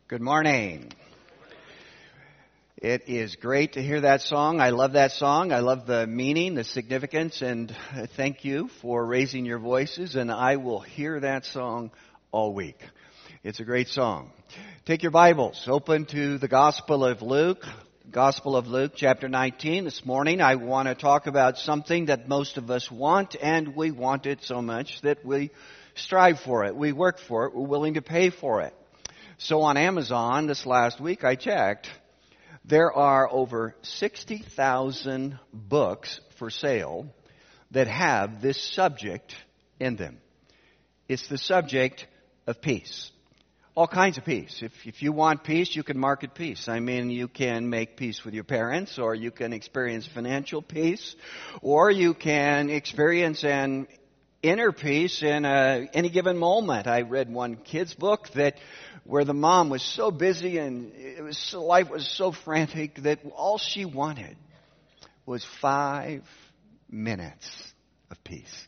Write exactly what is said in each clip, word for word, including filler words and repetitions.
Good morning. It is great to hear that song. I love that song. I love the meaning, the significance, and thank you for raising your voices, and I will hear that song all week. It's a great song. Take your Bibles, open to the Gospel of Luke, Gospel of Luke, chapter nineteen. This morning I want to talk about something that most of us want, and we want it so much that we strive for it. We work for it. We're willing to pay for it. So on Amazon this last week I checked, there are over sixty thousand books for sale that have this subject in them. It's the subject of peace. All kinds of peace. If, if you want peace, you can market peace. I mean, you can make peace with your parents, or you can experience financial peace, or you can experience an inner peace in a, any given moment. I read one kid's book that where the mom was so busy and it was so, life was so frantic that all she wanted was five minutes of peace.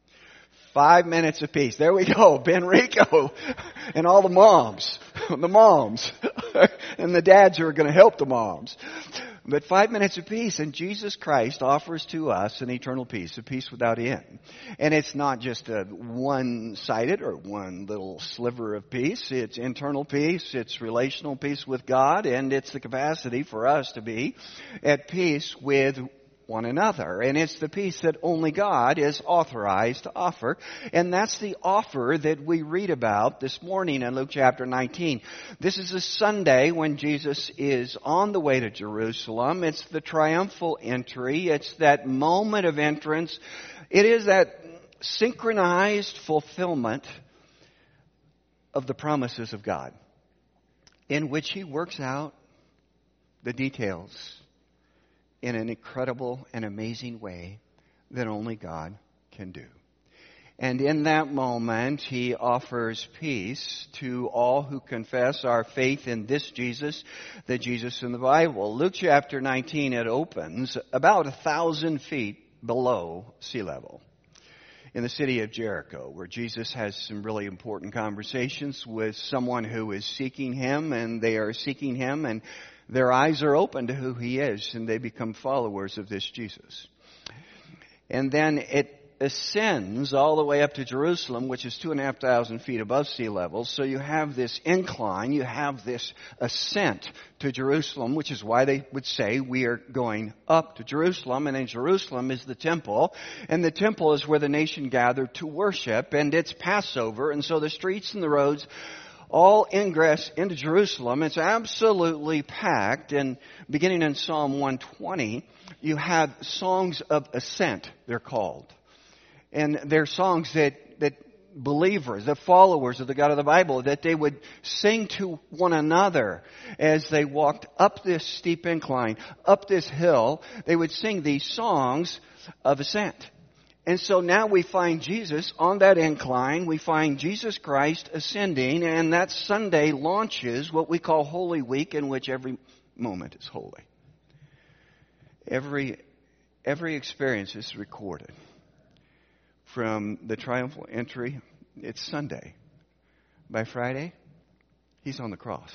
Five minutes of peace. There we go. Ben Rico and all the moms. The moms. And the dads who are going to help the moms. But five minutes of peace, and Jesus Christ offers to us an eternal peace, a peace without end. And it's not just a one-sided or one little sliver of peace. It's internal peace, it's relational peace with God, and it's the capacity for us to be at peace with one another. And it's the peace that only God is authorized to offer. And that's the offer that we read about this morning in Luke chapter nineteen. This is a Sunday when Jesus is on the way to Jerusalem. It's the triumphal entry. It's that moment of entrance. It is that synchronized fulfillment of the promises of God, in which He works out the details in an incredible and amazing way that only God can do. And in that moment, He offers peace to all who confess our faith in this Jesus, the Jesus in the Bible. Luke chapter nineteen, it opens about a thousand feet below sea level in the city of Jericho, where Jesus has some really important conversations with someone who is seeking Him, and they are seeking Him, and their eyes are open to who He is, and they become followers of this Jesus. And then it ascends all the way up to Jerusalem, which is two and a half thousand feet above sea level. So you have this incline, you have this ascent to Jerusalem, which is why they would say we are going up to Jerusalem. And in Jerusalem is the temple, and the temple is where the nation gathered to worship, and it's Passover, and so the streets and the roads all ingress into Jerusalem. It's absolutely packed. And beginning in Psalm one twenty, you have songs of ascent, they're called. And they're songs that, that believers, the followers of the God of the Bible, that they would sing to one another as they walked up this steep incline, up this hill. They would sing these songs of ascent. And so now we find Jesus on that incline. We find Jesus Christ ascending, and that Sunday launches what we call Holy Week, in which every moment is holy. Every, every experience is recorded. From the triumphal entry, it's Sunday. By Friday, He's on the cross.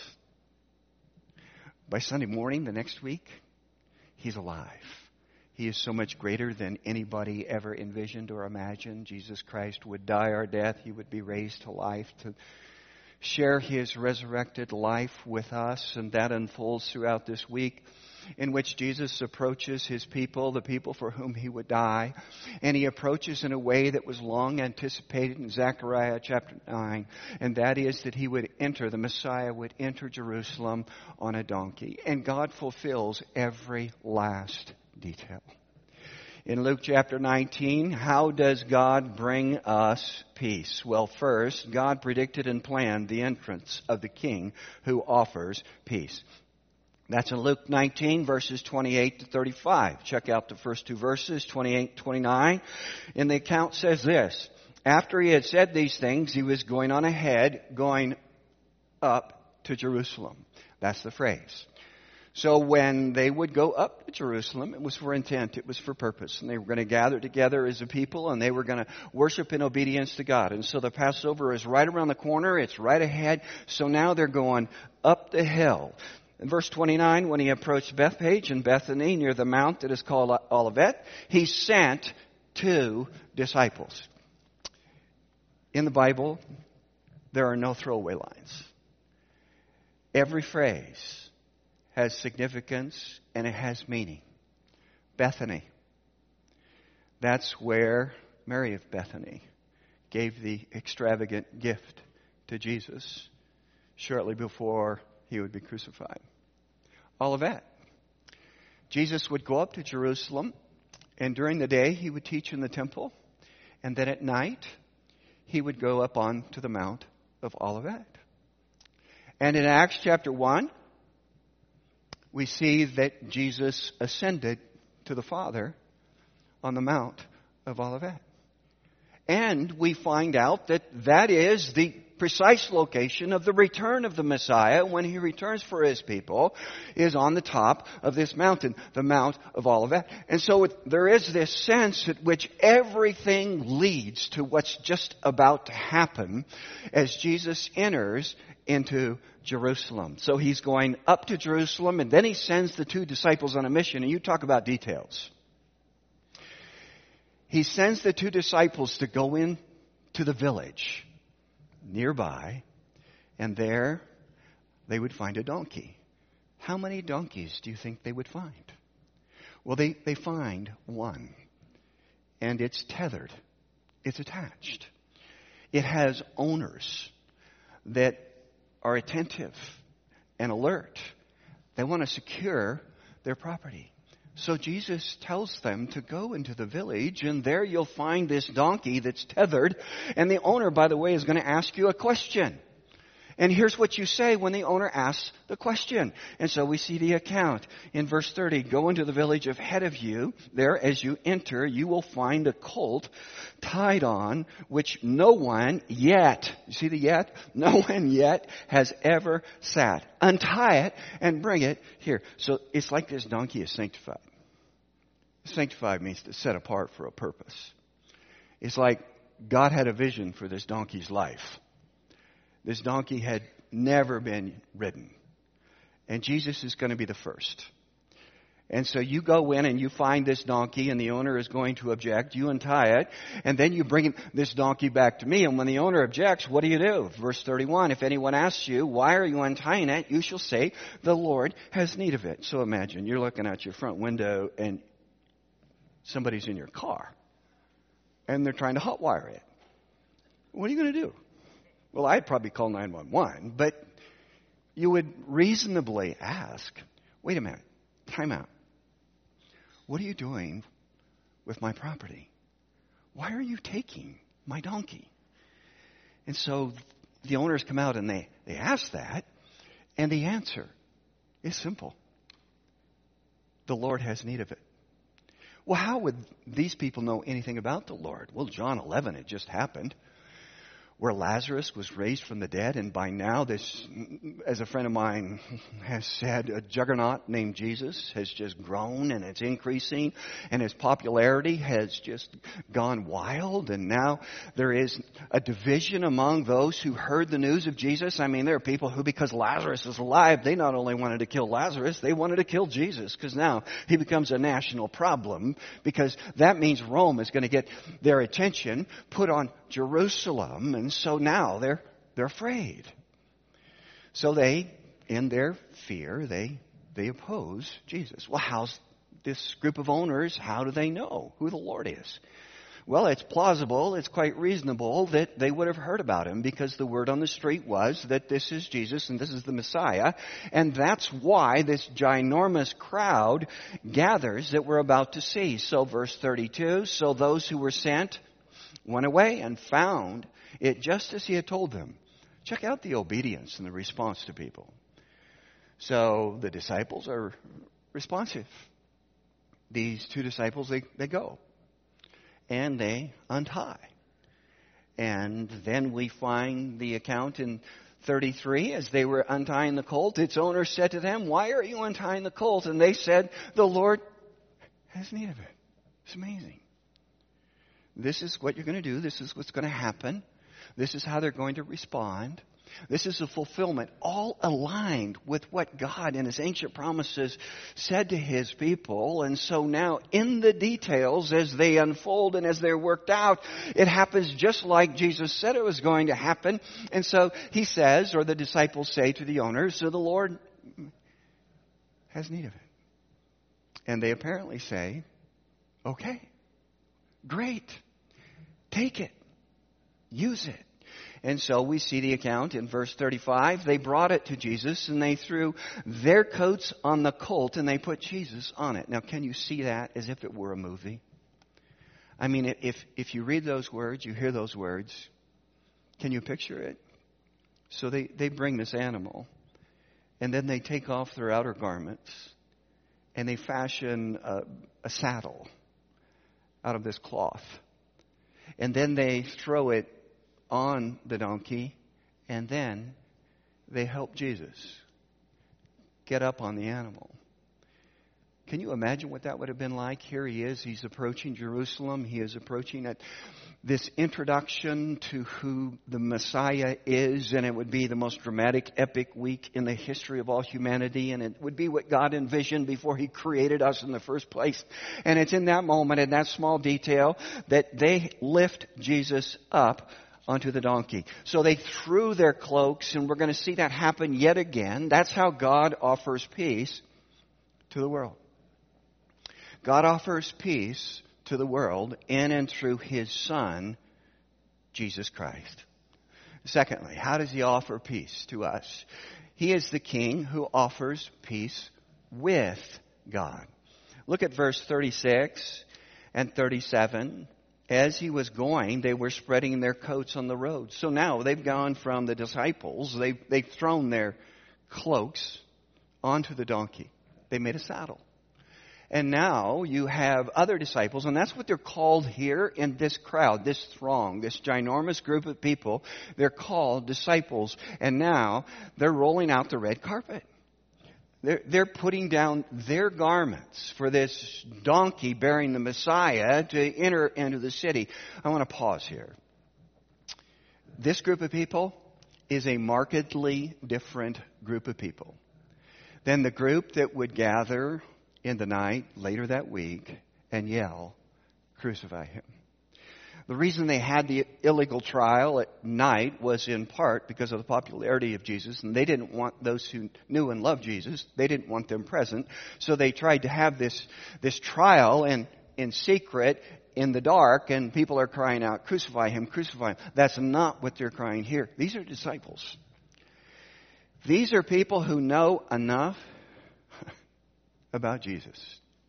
By Sunday morning the next week, He's alive. He is so much greater than anybody ever envisioned or imagined. Jesus Christ would die our death. He would be raised to life to share His resurrected life with us. And that unfolds throughout this week, in which Jesus approaches His people, the people for whom He would die. And He approaches in a way that was long anticipated in Zechariah chapter nine. And that is that He would enter, the Messiah would enter Jerusalem on a donkey. And God fulfills every last detail. In Luke chapter nineteen, how does God bring us peace? Well, first, God predicted and planned the entrance of the King who offers peace. That's in Luke nineteen, verses twenty-eight to thirty-five. Check out the first two verses, twenty-eight, twenty-nine. And the account says this: after He had said these things, He was going on ahead, going up to Jerusalem. That's the phrase. So when they would go up to Jerusalem, it was for intent, it was for purpose. And they were going to gather together as a people, and they were going to worship in obedience to God. And so the Passover is right around the corner, it's right ahead. So now they're going up the hill. In verse twenty-nine, when he approached Bethpage and Bethany near the mount that is called Olivet, he sent two disciples. In the Bible, there are no throwaway lines. Every phrase has significance and it has meaning. Bethany. That's where Mary of Bethany gave the extravagant gift to Jesus shortly before he would be crucified. Olivet. Jesus would go up to Jerusalem, and during the day he would teach in the temple, and then at night he would go up on to the Mount of Olivet. And in Acts chapter one, we see that Jesus ascended to the Father on the Mount of Olivet. And we find out that that is the precise location of the return of the Messiah when he returns for his people, is on the top of this mountain, the Mount of Olivet. And so it, there is this sense at which everything leads to what's just about to happen as Jesus enters into Jerusalem. So he's going up to Jerusalem, and then he sends the two disciples on a mission. And you talk about details. He sends the two disciples to go in to the village nearby, and there they would find a donkey. How many donkeys do you think they would find? Well, they, they find one, and it's tethered. It's attached. It has owners that are attentive and alert. They want to secure their property. So Jesus tells them to go into the village, and there you'll find this donkey that's tethered. And the owner, by the way, is going to ask you a question. And here's what you say when the owner asks the question. And so we see the account in verse thirty. Go into the village ahead of you. There, as you enter, you will find a colt tied on, which no one yet, you see the yet? No one yet has ever sat. Untie it and bring it here. So it's like this donkey is sanctified. Sanctified means to set apart for a purpose. It's like God had a vision for this donkey's life. This donkey had never been ridden. And Jesus is going to be the first. And so you go in and you find this donkey, and the owner is going to object. You untie it, and then you bring this donkey back to me. And when the owner objects, what do you do? Verse thirty-one, if anyone asks you, why are you untying it? You shall say, the Lord has need of it. So imagine you're looking out your front window and somebody's in your car, and they're trying to hotwire it. What are you going to do? Well, I'd probably call nine one one, but you would reasonably ask, wait a minute, time out. What are you doing with my property? Why are you taking my donkey? And so the owners come out and they, they ask that, and the answer is simple. The Lord has need of it. Well, how would these people know anything about the Lord? Well, John eleven had just happened, where Lazarus was raised from the dead, and by now this, as a friend of mine has said, a juggernaut named Jesus has just grown, and it's increasing, and his popularity has just gone wild, and now there is a division among those who heard the news of Jesus. I mean, there are people who, because Lazarus is alive, they not only wanted to kill Lazarus, they wanted to kill Jesus, because now he becomes a national problem, because that means Rome is going to get their attention put on Jerusalem, and so now they're they're afraid. So they, in their fear, they they oppose Jesus. Well, how's this group of owners, how do they know who the Lord is? Well, it's plausible, it's quite reasonable that they would have heard about him, because the word on the street was that this is Jesus and this is the Messiah. And that's why this ginormous crowd gathers that we're about to see. So verse thirty-two, so those who were sent went away and found it just as he had told them. Check out the obedience and the response to people. So the disciples are responsive. These two disciples, they, they go. And they untie. And then we find the account in thirty-three, as they were untying the colt, its owner said to them, "Why are you untying the colt?" And they said, "The Lord has need of it." It's amazing. This is what you're going to do. This is what's going to happen. This is how they're going to respond. This is a fulfillment, all aligned with what God in His ancient promises said to His people. And so now in the details, as they unfold and as they're worked out, it happens just like Jesus said it was going to happen. And so He says, or the disciples say to the owners, "So the Lord has need of it." And they apparently say, "Okay, great, take it, use it." And so we see the account in verse thirty-five. They brought it to Jesus and they threw their coats on the colt and they put Jesus on it. Now, can you see that as if it were a movie? I mean, if, if you read those words, you hear those words, can you picture it? So they, they bring this animal and then they take off their outer garments and they fashion a, a saddle out of this cloth. And then they throw it on the donkey, and then they help Jesus get up on the animal. Can you imagine what that would have been like? Here He is. He's approaching Jerusalem. He is approaching at this introduction to who the Messiah is, and it would be the most dramatic, epic week in the history of all humanity, and it would be what God envisioned before He created us in the first place. And it's in that moment, in that small detail, that they lift Jesus up onto the donkey. So they threw their cloaks, and we're going to see that happen yet again. That's how God offers peace to the world. God offers peace to the world in and through His Son, Jesus Christ. Secondly, how does He offer peace to us? He is the King who offers peace with God. Look at verse thirty-six and thirty-seven. As He was going, they were spreading their coats on the road. So now they've gone from the disciples, they've, they've thrown their cloaks onto the donkey. They made a saddle. And now you have other disciples, and that's what they're called here in this crowd, this throng, this ginormous group of people. They're called disciples. And now they're rolling out the red carpet. They're, they're putting down their garments for this donkey bearing the Messiah to enter into the city. I want to pause here. This group of people is a markedly different group of people than the group that would gather in the night later that week and yell, "Crucify Him." The reason they had the illegal trial at night was in part because of the popularity of Jesus, and they didn't want those who knew and loved Jesus, they didn't want them present. So they tried to have this, this trial in, in secret, in the dark, and people are crying out, "Crucify Him, crucify Him." That's not what they're crying here. These are disciples. These are people who know enough about Jesus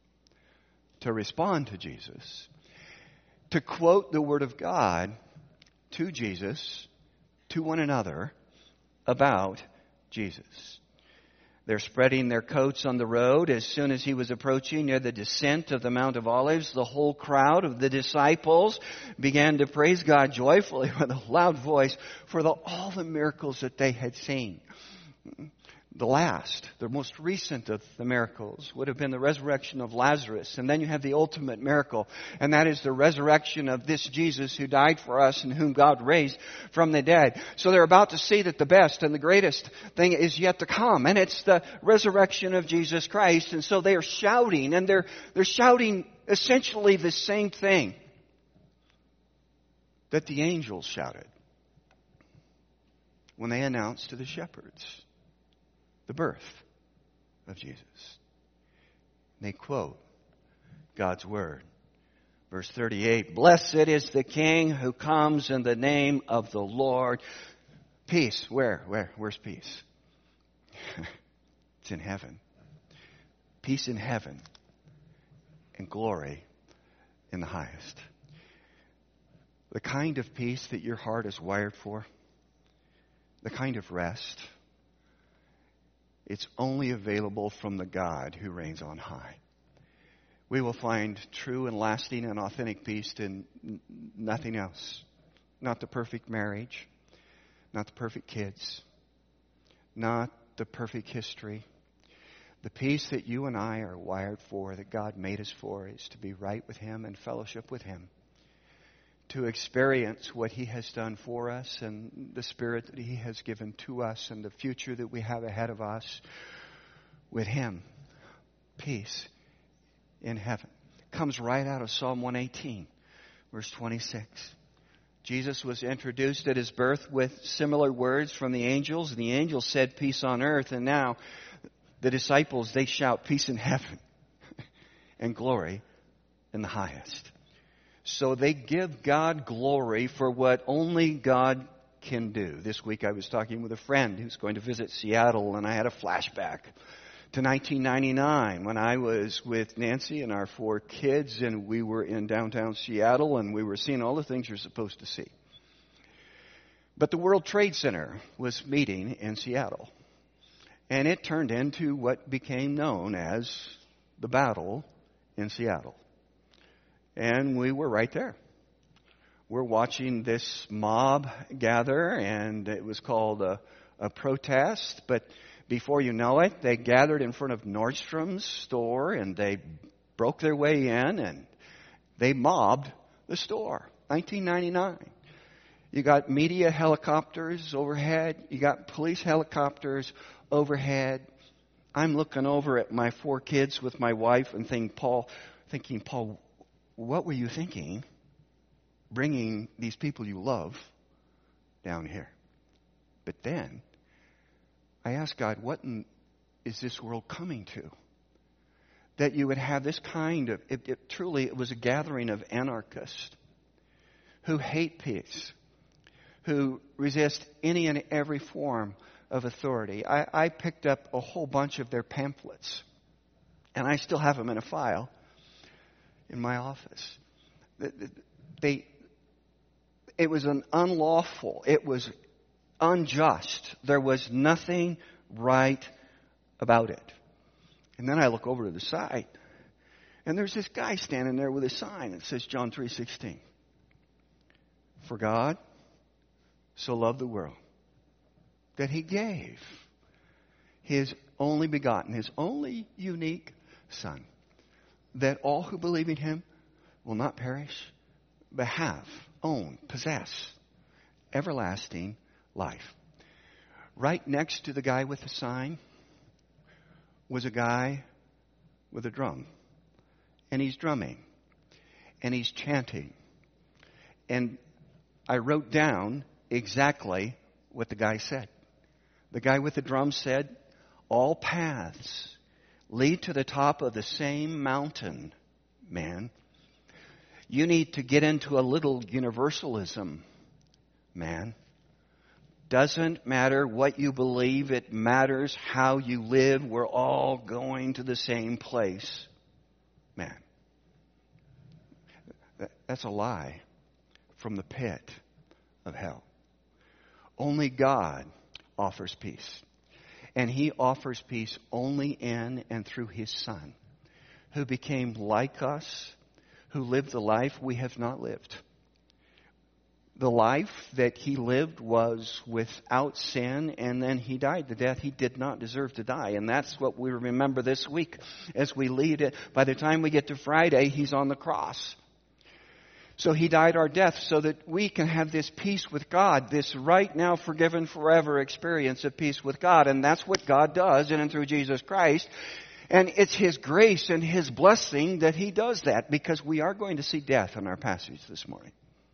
to respond to Jesus, to quote the Word of God to Jesus, to one another, about Jesus. They're spreading their coats on the road. As soon as He was approaching near the descent of the Mount of Olives, the whole crowd of the disciples began to praise God joyfully with a loud voice for the, all the miracles that they had seen. The last, the most recent of the miracles would have been the resurrection of Lazarus. And then you have the ultimate miracle, and that is the resurrection of this Jesus who died for us and whom God raised from the dead. So they're about to see that the best and the greatest thing is yet to come, and it's the resurrection of Jesus Christ. And so they are shouting, and they're, they're shouting essentially the same thing that the angels shouted when they announced to the shepherds the birth of Jesus. They quote God's Word. Verse thirty-eight, "Blessed is the King who comes in the name of the Lord." Peace, where? Where? Where's peace? It's in heaven. Peace in heaven and glory in the highest. The kind of peace that your heart is wired for, the kind of rest, it's only available from the God who reigns on high. We will find true and lasting and authentic peace in nothing else. Not the perfect marriage, not the perfect kids, not the perfect history. The peace that you and I are wired for, that God made us for, is to be right with Him and fellowship with Him. To experience what He has done for us and the Spirit that He has given to us and the future that we have ahead of us with Him. Peace in heaven. Comes right out of Psalm one eighteen, verse twenty-six. Jesus was introduced at His birth with similar words from the angels. The angels said peace on earth, and now the disciples, they shout peace in heaven and glory in the highest. So they give God glory for what only God can do. This week I was talking with a friend who's going to visit Seattle, and I had a flashback to nineteen ninety-nine when I was with Nancy and our four kids, and we were in downtown Seattle, and we were seeing all the things you're supposed to see. But the World Trade Center was meeting in Seattle, and it turned into what became known as the battle in Seattle. And we were right there. We're watching this mob gather, and it was called a, a protest, but before you know it, they gathered in front of Nordstrom's store, and they broke their way in, and they mobbed the store. nineteen ninety-nine. You got media helicopters overhead. You got police helicopters overhead. I'm looking over at my four kids with my wife and thinking, Paul, thinking, Paul, what were you thinking bringing these people you love down here? But then I asked God, what in, is this world coming to? That you would have this kind of, it, it, truly it was a gathering of anarchists who hate peace, who resist any and every form of authority. I, I picked up a whole bunch of their pamphlets, and I still have them in a file in my office. They, it was an unlawful, it was unjust. There was nothing right about it. And then I look over to the side, and there's this guy standing there with a sign that says John three sixteen. For God so loved the world that He gave His only begotten, His only unique Son, that all who believe in Him will not perish, but have, own, possess everlasting life. Right next to the guy with the sign was a guy with a drum. And he's drumming. And he's chanting. And I wrote down exactly what the guy said. The guy with the drum said, all paths lead to the top of the same mountain, man. You need to get into a little universalism, man. Doesn't matter what you believe, it matters how you live. We're all going to the same place, man. That's a lie from the pit of hell. Only God offers peace. And He offers peace only in and through His Son, who became like us, who lived the life we have not lived. The life that He lived was without sin, and then He died the death He did not deserve to die. And that's what we remember this week as we lead it. By the time we get to Friday, He's on the cross. So He died our death so that we can have this peace with God, this right now forgiven forever experience of peace with God. And that's what God does in and through Jesus Christ. And it's His grace and His blessing that He does that, because we are going to see death in our passage this morning.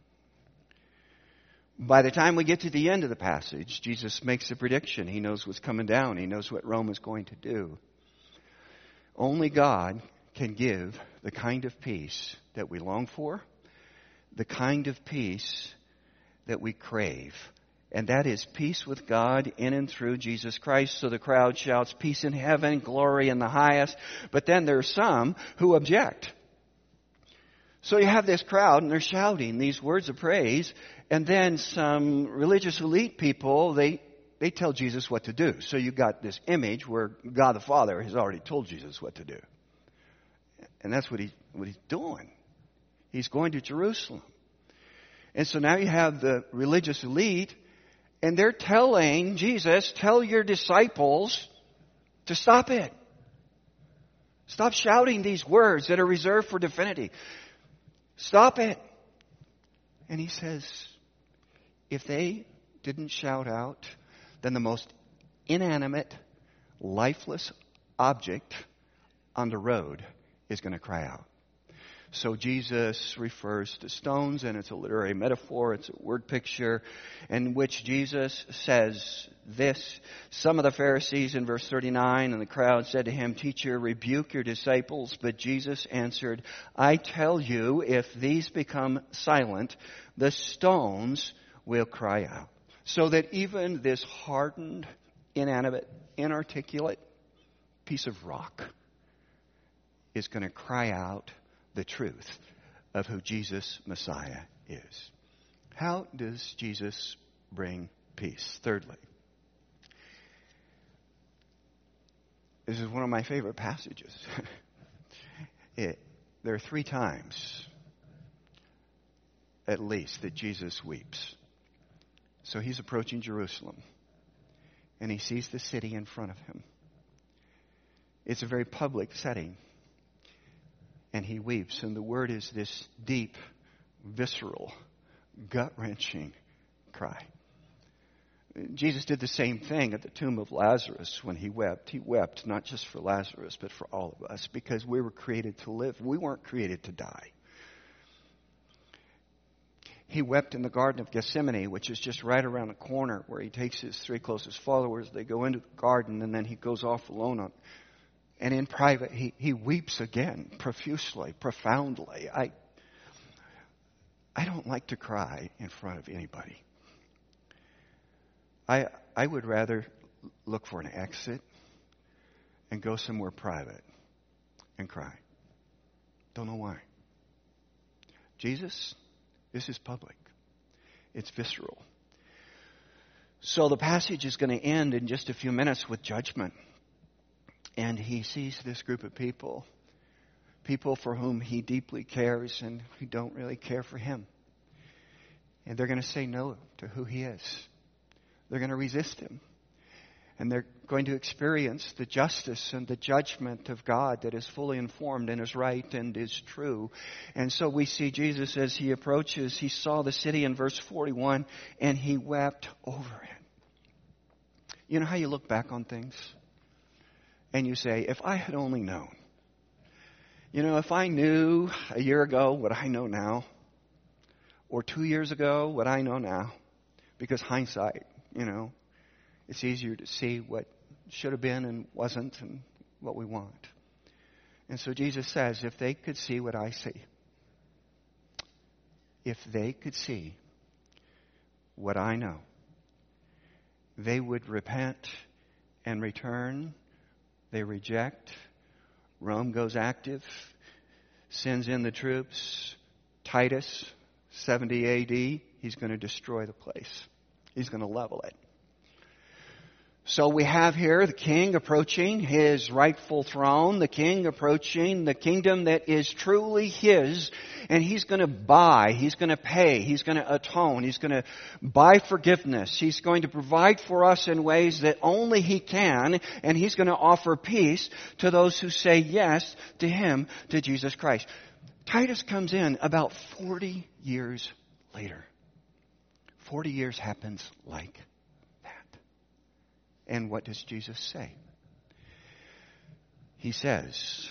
By the time we get to the end of the passage, Jesus makes a prediction. He knows what's coming down. He knows what Rome is going to do. Only God can give the kind of peace that we long for, the kind of peace that we crave. And that is peace with God in and through Jesus Christ. So the crowd shouts, peace in heaven, glory in the highest. But then there are some who object. So you have this crowd, and they're shouting these words of praise, and then some religious elite people, they, they tell Jesus what to do. So you got this image where God the Father has already told Jesus what to do. And that's what, he, what He's doing. He's going to Jerusalem. And so now you have the religious elite, And they're telling Jesus, tell your disciples to stop it. Stop shouting these words that are reserved for divinity. Stop it. And he says, if they didn't shout out, then the most inanimate, lifeless object on the road is going to cry out. So Jesus refers to stones, and it's a literary metaphor, it's a word picture, in which Jesus says this. Some of the Pharisees in verse thirty-nine and the crowd said to him, Teacher, rebuke your disciples. But Jesus answered, I tell you, if these become silent, the stones will cry out. So that even this hardened, inanimate, inarticulate piece of rock is going to cry out the truth of who Jesus Messiah is. How does Jesus bring peace? Thirdly, this is one of my favorite passages. it, there are three times, at least, that Jesus weeps. So he's approaching Jerusalem, and he sees the city in front of him. It's a very public setting. And he weeps. And the word is this deep, visceral, gut-wrenching cry. Jesus did the same thing at the tomb of Lazarus when he wept. He wept not just for Lazarus, but for all of us, because we were created to live. We weren't created to die. He wept in the Garden of Gethsemane, which is just right around the corner, where he takes his three closest followers. They go into the garden, and then he goes off alone on And in private, he, he weeps again, profusely, profoundly. I, I don't like to cry in front of anybody. I, I would rather look for an exit and go somewhere private and cry. Don't know why. Jesus, this is public. It's visceral. So the passage is going to end in just a few minutes with judgment. And he sees this group of people, people for whom he deeply cares and who don't really care for him. And they're going to say no to who he is. They're going to resist him. And they're going to experience the justice and the judgment of God that is fully informed and is right and is true. And so we see Jesus as he approaches. He saw the city in verse forty-one, and he wept over it. You know how you look back on things? And you say, if I had only known. You know, if I knew a year ago what I know now, or two years ago what I know now, because hindsight, you know, it's easier to see what should have been and wasn't and what we want. And so Jesus says, if they could see what I see, if they could see what I know, they would repent and return. They reject. Rome goes active, sends in the troops. Titus, seventy A D, he's going to destroy the place. He's going to level it. So we have here the king approaching his rightful throne, the king approaching the kingdom that is truly his, and he's going to buy, he's going to pay, he's going to atone, he's going to buy forgiveness, he's going to provide for us in ways that only he can, and he's going to offer peace to those who say yes to him, to Jesus Christ. Titus comes in about forty years later. forty years happens like And what does Jesus say? He says,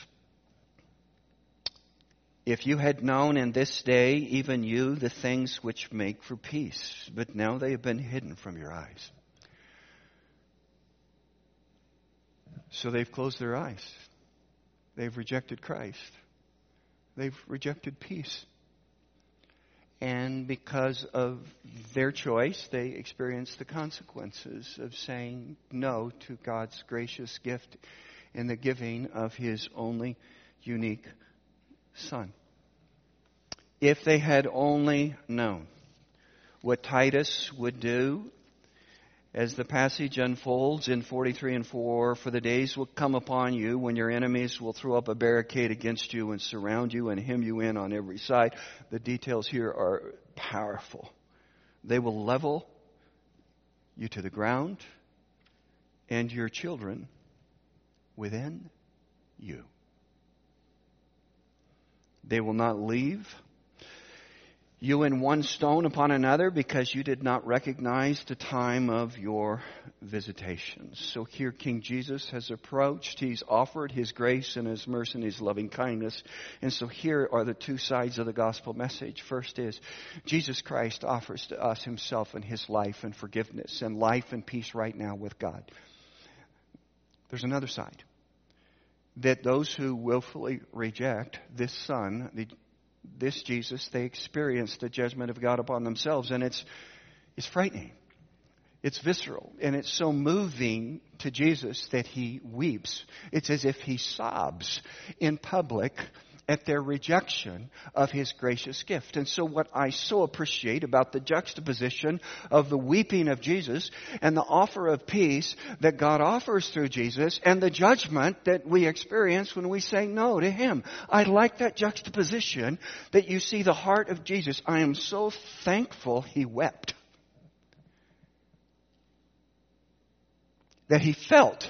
if you had known in this day, even you, the things which make for peace, but now they have been hidden from your eyes. So they've closed their eyes. They've rejected Christ. They've rejected peace. And because of their choice, they experience the consequences of saying no to God's gracious gift in the giving of His only unique Son. If they had only known what Titus would do, as the passage unfolds in forty-three and four, for the days will come upon you when your enemies will throw up a barricade against you and surround you and hem you in on every side. The details here are powerful. They will level you to the ground, and your children within you. They will not leave you in one stone upon another, because you did not recognize the time of your visitation. So here King Jesus has approached. He's offered His grace and His mercy and His loving kindness. And so here are the two sides of the gospel message. First is Jesus Christ offers to us Himself and His life and forgiveness and life and peace right now with God. There's another side, that those who willfully reject this Son, the this Jesus, they experience the judgment of God upon themselves. And it's it's frightening. It's visceral. And it's so moving to Jesus that He weeps. It's as if He sobs in public at their rejection of His gracious gift. And so what I so appreciate about the juxtaposition of the weeping of Jesus and the offer of peace that God offers through Jesus and the judgment that we experience when we say no to Him. I like that juxtaposition, that you see the heart of Jesus. I am so thankful He wept. That He felt.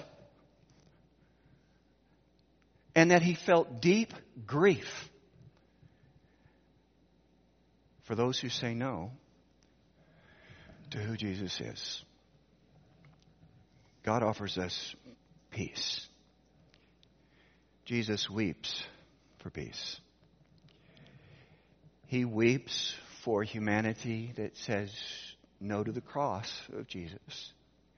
And that He felt deep grief for those who say no to who Jesus is. God offers us peace. Jesus weeps for peace. He weeps for humanity that says no to the cross of Jesus.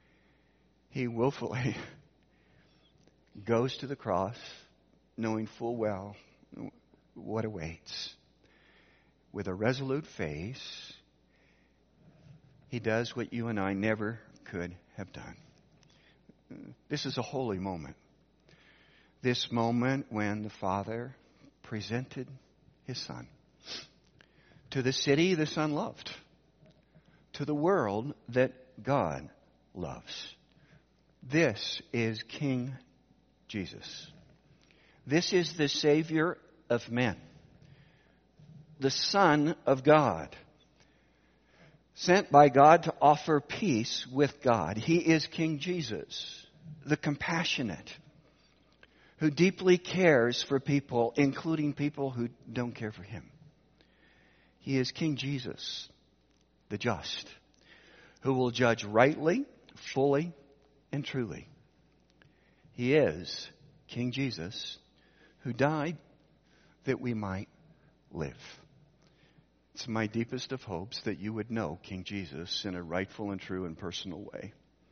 He willfully goes to the cross, knowing full well what awaits. With a resolute face, He does what you and I never could have done. This is a holy moment. This moment when the Father presented His Son to the city the Son loved, to the world that God loves. This is King Jesus. This is the Savior of men, the Son of God, sent by God to offer peace with God. He is King Jesus, the compassionate, who deeply cares for people, including people who don't care for Him. He is King Jesus, the just, who will judge rightly, fully, and truly. He is King Jesus, who died that we might live. It's my deepest of hopes that you would know King Jesus in a rightful and true and personal way.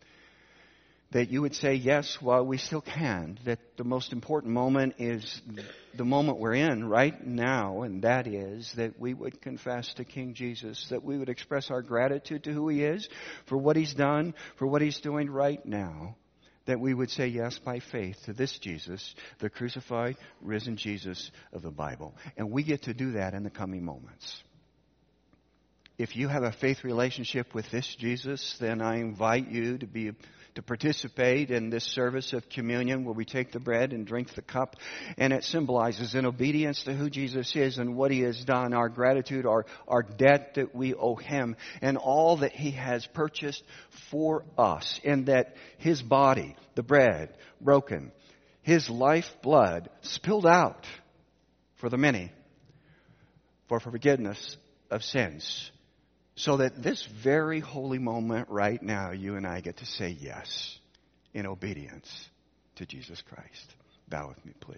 That you would say yes while we still can. That the most important moment is the moment we're in right now, and that is that we would confess to King Jesus, that we would express our gratitude to who He is, for what He's done, for what He's doing right now. That we would say yes by faith to this Jesus, the crucified, risen Jesus of the Bible. And we get to do that in the coming moments. If you have a faith relationship with this Jesus, then I invite you to be to participate in this service of communion where we take the bread and drink the cup. And it symbolizes, in obedience to who Jesus is and what He has done, our gratitude, our, our debt that we owe Him, and all that He has purchased for us. And that His body, the bread, broken, His life blood spilled out for the many, for forgiveness of sins. So that this very holy moment right now, you and I get to say yes in obedience to Jesus Christ. Bow with me, please.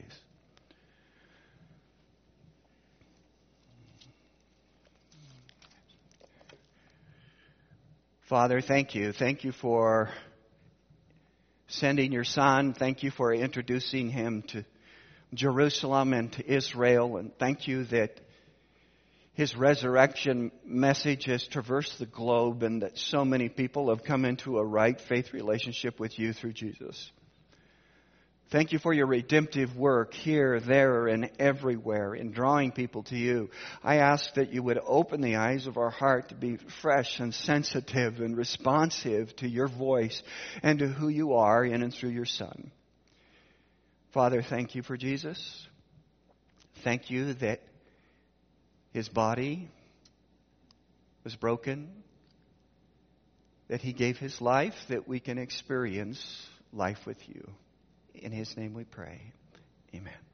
Father, thank you. Thank you for sending your Son. Thank you for introducing Him to Jerusalem and to Israel. And thank you that His resurrection message has traversed the globe and that so many people have come into a right faith relationship with you through Jesus. Thank you for your redemptive work here, there, and everywhere in drawing people to you. I ask that you would open the eyes of our heart to be fresh and sensitive and responsive to your voice and to who you are in and through your Son. Father, thank you for Jesus. Thank you that His body was broken that he gave his life that we can experience life with you. In his name we pray. Amen.